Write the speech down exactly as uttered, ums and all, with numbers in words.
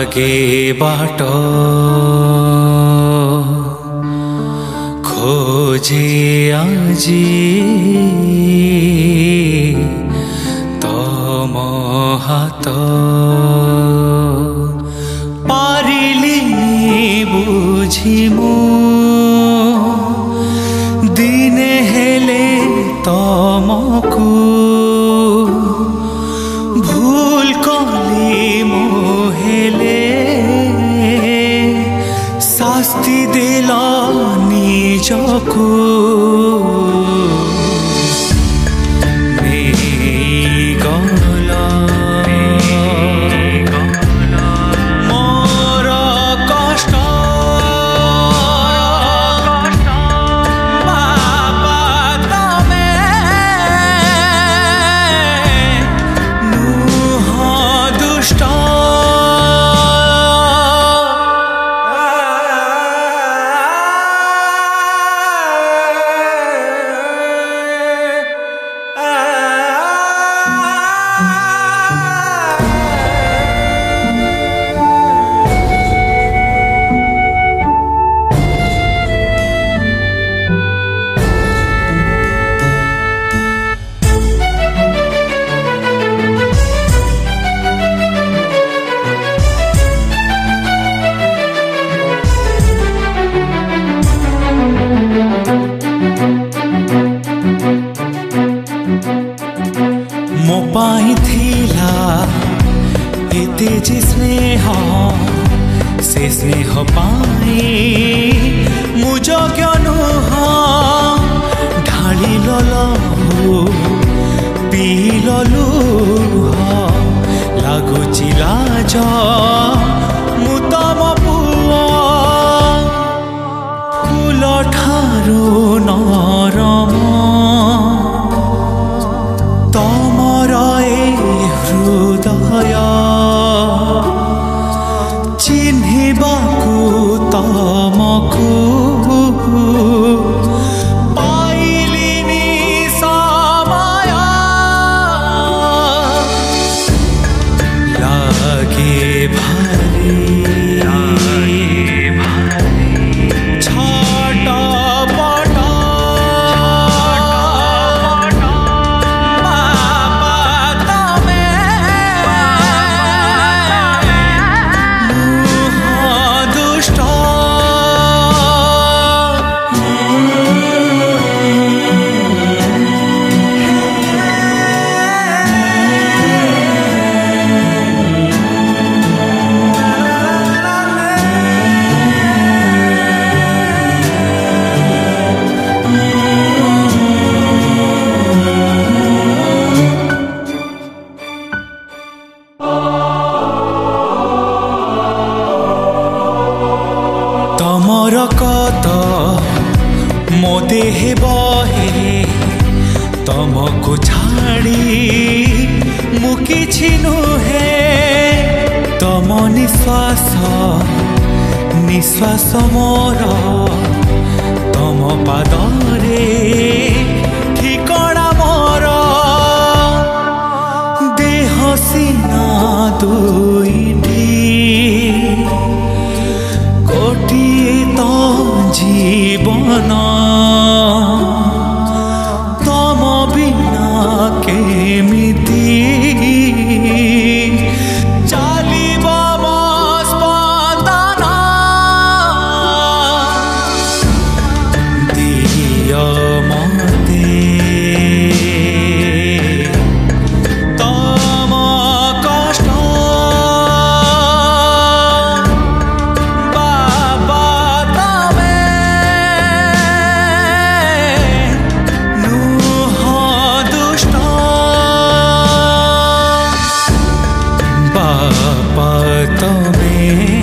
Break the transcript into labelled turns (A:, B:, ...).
A: लागे बाट खोजे आजी तम हाथ पारिलिनी बुझी मु दिने हेले तमकु भूल कली मु हेले शास्ति देला निजकु मो पाई थिला एते जे स्नेह से स्नेह पाई मु जोग्य नुह ढाली ललहु पील लुह लागुची लाज मु तम पुआ फूल ठारू नरम तमर हृदय चिन्हिबाकु तमकु पाइलिनी समय लागे भारी तमर कत मो देह बहे तमको छाड़ी मु किछि नुहे तम निश्वास निश्वास मोर तम पादरे ठिकଣା मोर देह सीना दुईटी गोटिए तो जीवन तम बिना केमिति चलिब मो स्पंदन दिय मते तम कष्ट बापा तमे